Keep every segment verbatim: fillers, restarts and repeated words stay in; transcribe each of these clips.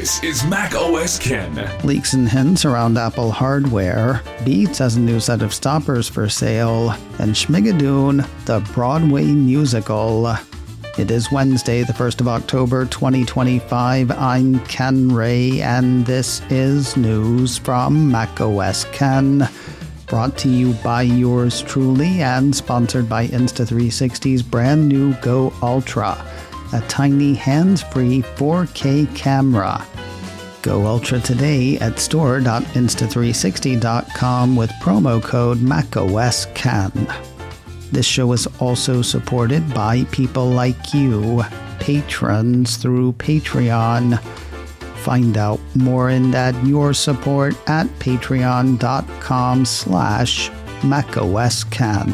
This is Mac O S Ken. Leaks and hints around Apple hardware. Beats has a new set of stoppers for sale. And Schmigadoon, the Broadway musical. It is Wednesday, the first of October, twenty twenty-five. I'm Ken Ray, and this is news from Mac O S Ken. Brought to you by yours truly and sponsored by Insta three sixty's brand new Go Ultra, a tiny hands-free four K camera. Go Ultra today at store dot insta three sixty dot com with promo code Mac O S Ken. This show is also supported by people like you, patrons through Patreon. Find out more and add your support at patreon dot com slash Mac O S Ken.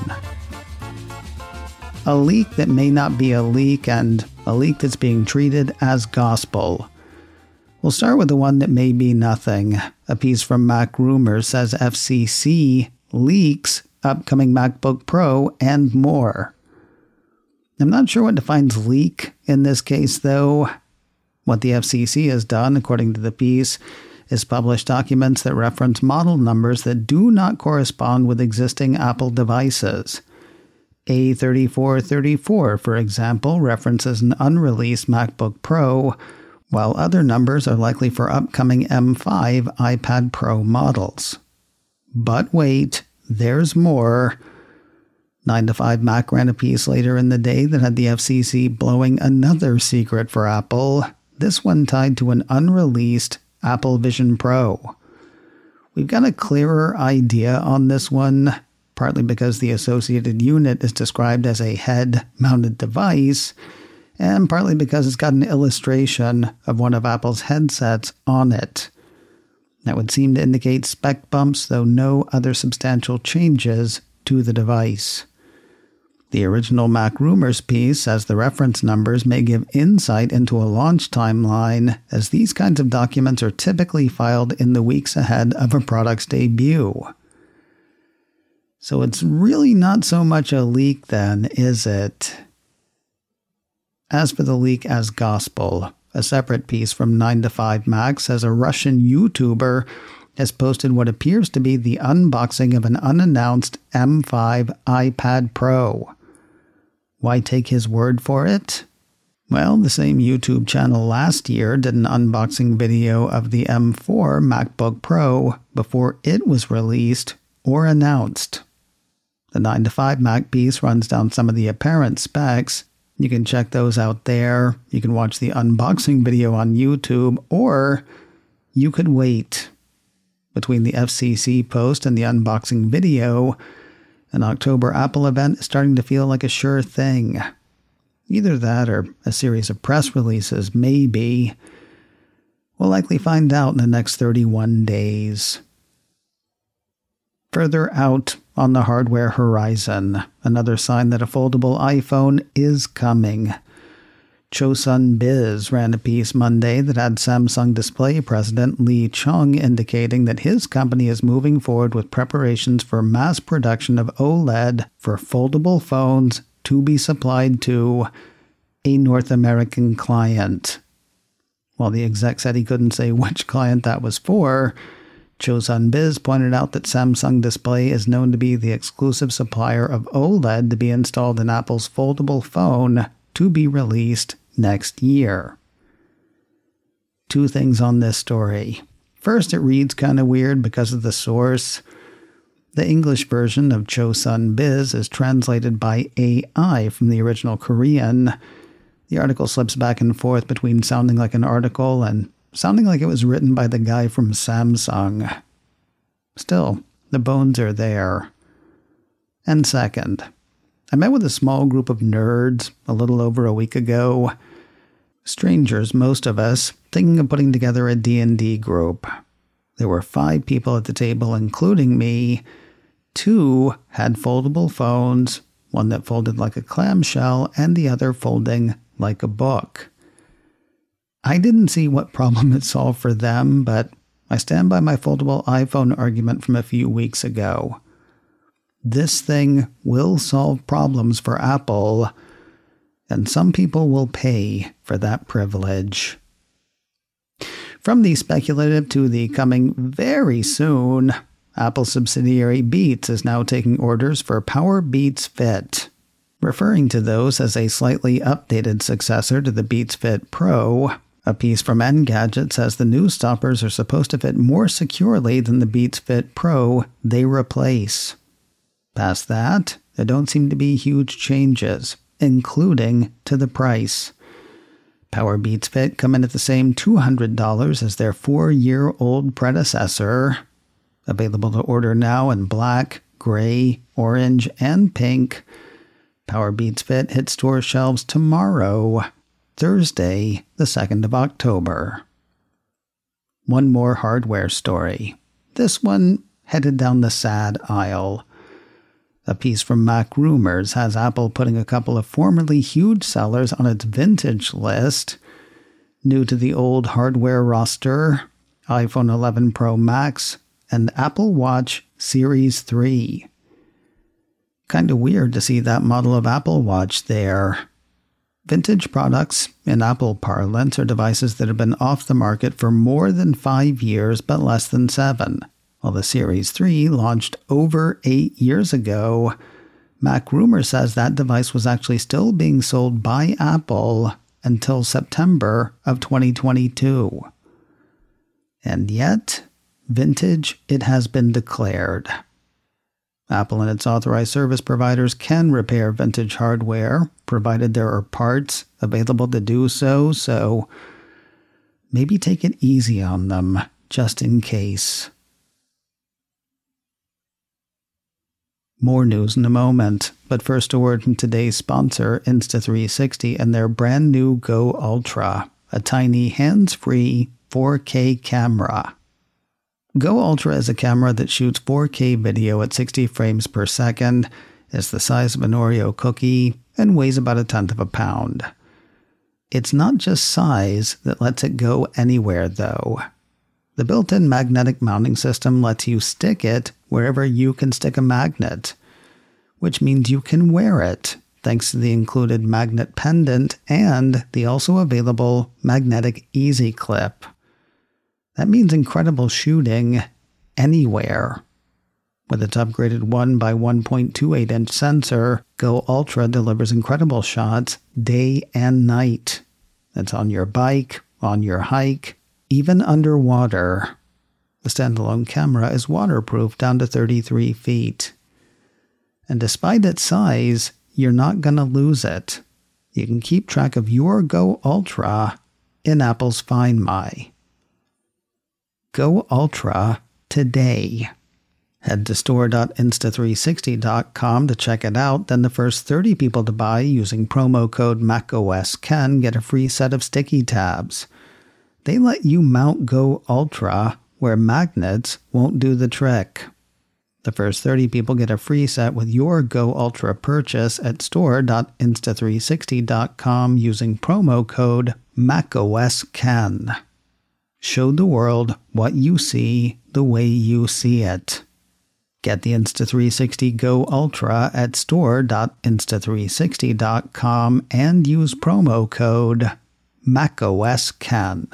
A leak that may not be a leak, and a leak that's being treated as gospel. We'll start with the one that may be nothing. A piece from Mac Rumors says F C C leaks upcoming MacBook Pro and more. I'm not sure what defines leak in this case, though. What the F C C has done, according to the piece, is publish documents that reference model numbers that do not correspond with existing Apple devices. A thirty-four thirty-four, for example, references an unreleased MacBook Pro, while other numbers are likely for upcoming M five iPad Pro models. But wait, there's more. nine to five Mac ran a piece later in the day that had the F C C blowing another secret for Apple, this one tied to an unreleased Apple Vision Pro. We've got a clearer idea on this one, partly because the associated unit is described as a head-mounted device, and partly because it's got an illustration of one of Apple's headsets on it. That would seem to indicate spec bumps, though no other substantial changes to the device. The original Mac Rumors piece says the reference numbers may give insight into a launch timeline, as these kinds of documents are typically filed in the weeks ahead of a product's debut. So it's really not so much a leak then, is it? As for the leak as gospel, a separate piece from nine to five Mac says a Russian YouTuber has posted what appears to be the unboxing of an unannounced M five iPad Pro. Why take his word for it? Well, the same YouTube channel last year did an unboxing video of the M four MacBook Pro before it was released or announced. The nine to five Mac piece runs down some of the apparent specs. You can check those out there. You can watch the unboxing video on YouTube, or you could wait. Between the F C C post and the unboxing video, an October Apple event is starting to feel like a sure thing. Either that or a series of press releases, maybe. We'll likely find out in the next thirty-one days. Further out on the hardware horizon, another sign that a foldable iPhone is coming. Chosun Biz ran a piece Monday that had Samsung Display president Lee Chung indicating that his company is moving forward with preparations for mass production of OLED for foldable phones to be supplied to a North American client. While the exec said he couldn't say which client that was for, Chosun Biz pointed out that Samsung Display is known to be the exclusive supplier of OLED to be installed in Apple's foldable phone to be released next year. Two things on this story. First, it reads kind of weird because of the source. The English version of Chosun Biz is translated by A I from the original Korean. The article slips back and forth between sounding like an article and sounding like it was written by the guy from Samsung. Still, the bones are there. And second, I met with a small group of nerds a little over a week ago. Strangers, most of us, thinking of putting together a D and D group. There were five people at the table, including me. Two had foldable phones, one that folded like a clamshell and the other folding like a book. I didn't see what problem it solved for them, but I stand by my foldable iPhone argument from a few weeks ago. This thing will solve problems for Apple, and some people will pay for that privilege. From the speculative to the coming very soon, Apple subsidiary Beats is now taking orders for Powerbeats Fit, referring to those as a slightly updated successor to the Beats Fit Pro. A piece from Engadget says the new stoppers are supposed to fit more securely than the Beats Fit Pro they replace. Past that, there don't seem to be huge changes, including to the price. Powerbeats Fit come in at the same two hundred dollars as their four-year-old predecessor. Available to order now in black, gray, orange, and pink. Powerbeats Fit hits store shelves tomorrow, Thursday, the second of October. One more hardware story. This one headed down the sad aisle. A piece from Mac Rumors has Apple putting a couple of formerly huge sellers on its vintage list. New to the old hardware roster, iPhone eleven Pro Max and Apple Watch Series three. Kinda weird to see that model of Apple Watch there. Vintage products, in Apple parlance, are devices that have been off the market for more than five years but less than seven. While the Series three launched over eight years ago, Mac Rumor says that device was actually still being sold by Apple until September of twenty twenty-two. And yet, vintage it has been declared. Apple and its authorized service providers can repair vintage hardware, provided there are parts available to do so, so maybe take it easy on them, just in case. More news in a moment, but first a word from today's sponsor, Insta three sixty, and their brand new Go Ultra, a tiny hands-free four K camera. Go Ultra is a camera that shoots four K video at sixty frames per second, is the size of an Oreo cookie, and weighs about a tenth of a pound. It's not just size that lets it go anywhere, though. The built-in magnetic mounting system lets you stick it wherever you can stick a magnet, which means you can wear it, thanks to the included magnet pendant and the also available magnetic easy clip. That means incredible shooting anywhere. With its upgraded one by one point two eight inch sensor, Go Ultra delivers incredible shots day and night. It's on your bike, on your hike, even underwater. The standalone camera is waterproof down to thirty-three feet. And despite its size, you're not going to lose it. You can keep track of your Go Ultra in Apple's Find My. Go Ultra today. Head to store dot insta three sixty dot com to check it out, then the first thirty people to buy using promo code MacOSKen get a free set of sticky tabs. They let you mount Go Ultra where magnets won't do the trick. The first thirty people get a free set with your Go Ultra purchase at store dot insta three sixty dot com using promo code MacOSKen. Show the world what you see the way you see it. Get the Insta three sixty Go Ultra at store dot insta three sixty dot com and use promo code MacOSKen.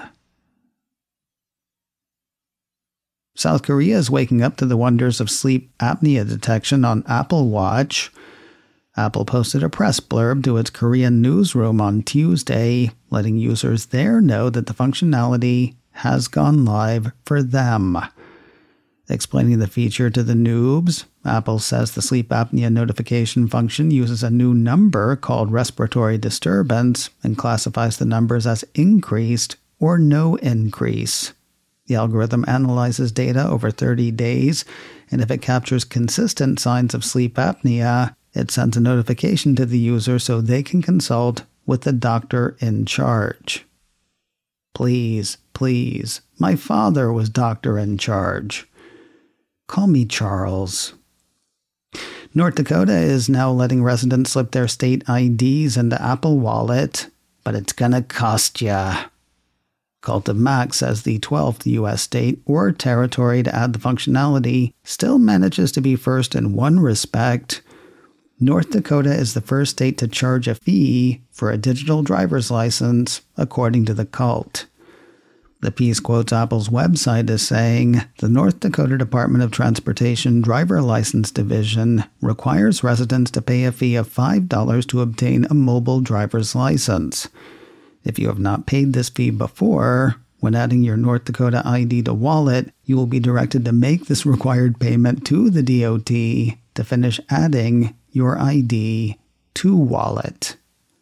South Korea is waking up to the wonders of sleep apnea detection on Apple Watch. Apple posted a press blurb to its Korean newsroom on Tuesday, letting users there know that the functionality has gone live for them. Explaining the feature to the noobs, Apple says the sleep apnea notification function uses a new number called respiratory disturbance and classifies the numbers as increased or no increase. The algorithm analyzes data over thirty days, and if it captures consistent signs of sleep apnea, it sends a notification to the user so they can consult with the doctor in charge. Please, please, my father was doctor in charge. Call me Charles. North Dakota is now letting residents slip their state I Ds into Apple Wallet, but it's gonna cost ya. Cult of Mac says the twelfth U S state or territory to add the functionality still manages to be first in one respect. North Dakota is the first state to charge a fee for a digital driver's license, according to the cult. The piece quotes Apple's website as saying, "The North Dakota Department of Transportation Driver License Division requires residents to pay a fee of five dollars to obtain a mobile driver's license. If you have not paid this fee before, when adding your North Dakota I D to Wallet, you will be directed to make this required payment to the D O T to finish adding your I D to Wallet."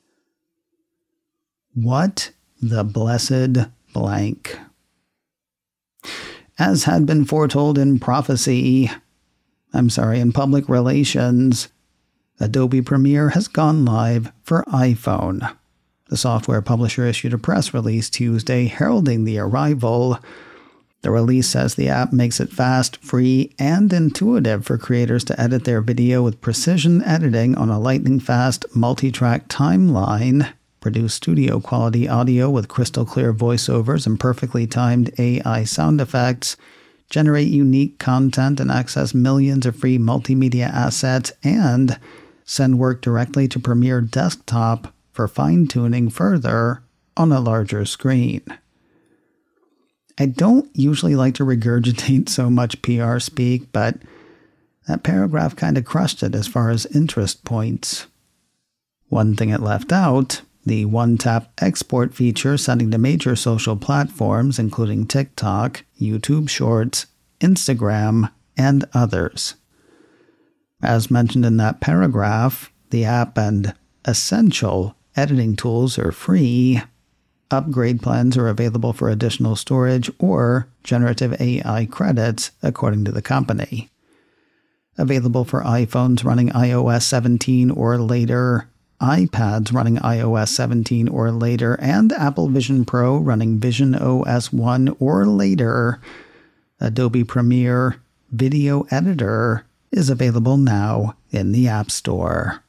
What the blessed blank. As had been foretold in prophecy, I'm sorry, in public relations, Adobe Premiere has gone live for iPhone. The software publisher issued a press release Tuesday heralding the arrival. The release says the app makes it fast, free, and intuitive for creators to edit their video with precision editing on a lightning-fast multi-track timeline, produce studio-quality audio with crystal-clear voiceovers and perfectly timed A I sound effects, generate unique content and access millions of free multimedia assets, and send work directly to Premiere Desktop for fine-tuning further on a larger screen. I don't usually like to regurgitate so much P R speak, but that paragraph kind of crushed it as far as interest points. One thing it left out, the one-tap export feature sending to major social platforms including TikTok, YouTube Shorts, Instagram, and others. As mentioned in that paragraph, the app and essential editing tools are free. Upgrade plans are available for additional storage or generative A I credits, according to the company. Available for iPhones running i O S seventeen or later, iPads running i O S seventeen or later, and Apple Vision Pro running Vision O S one or later. Adobe Premiere Video Editor is available now in the App Store.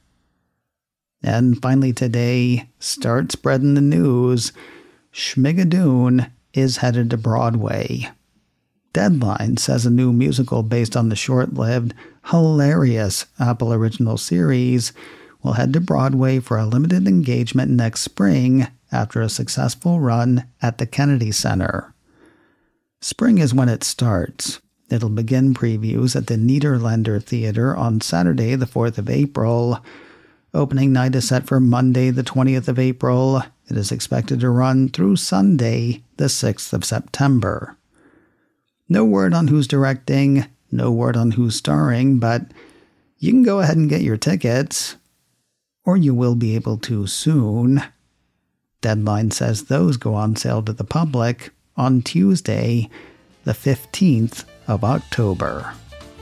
And finally today, start spreading the news. Schmigadoon is headed to Broadway. Deadline says a new musical based on the short-lived, hilarious Apple original series will head to Broadway for a limited engagement next spring after a successful run at the Kennedy Center. Spring is when it starts. It'll begin previews at the Nederlander Theater on Saturday, the fourth of April. Opening night is set for Monday, the twentieth of April. It is expected to run through Sunday, the sixth of September. No word on who's directing, no word on who's starring, but you can go ahead and get your tickets, or you will be able to soon. Deadline says those go on sale to the public on Tuesday, the fifteenth of October.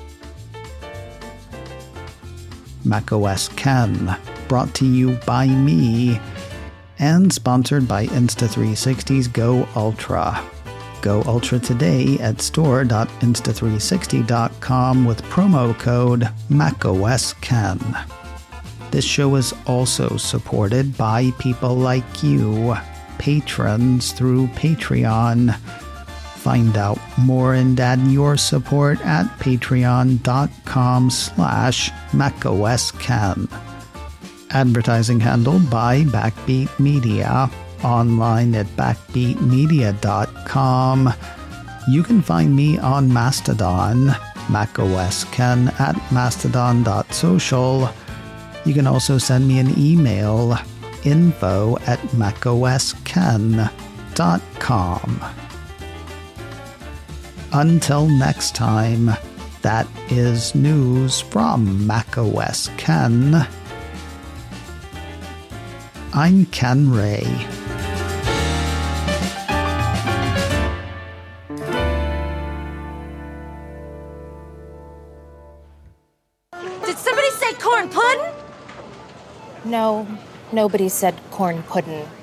macOS Ken, brought to you by me, and sponsored by Insta three sixty's Go Ultra. Go Ultra today at store dot insta three sixty dot com with promo code macOS Ken. This show is also supported by people like you, patrons through Patreon. Find out more and add your support at patreon dot com slash macOS Ken. Advertising handled by Backbeat Media. Online at backbeat media dot com. You can find me on Mastodon, macOS Ken at mastodon dot social. You can also send me an email, info at macOS Ken dot com. Until next time, that is news from macOS Ken. I'm Ken Ray. Did somebody say corn pudding? No, nobody said corn pudding.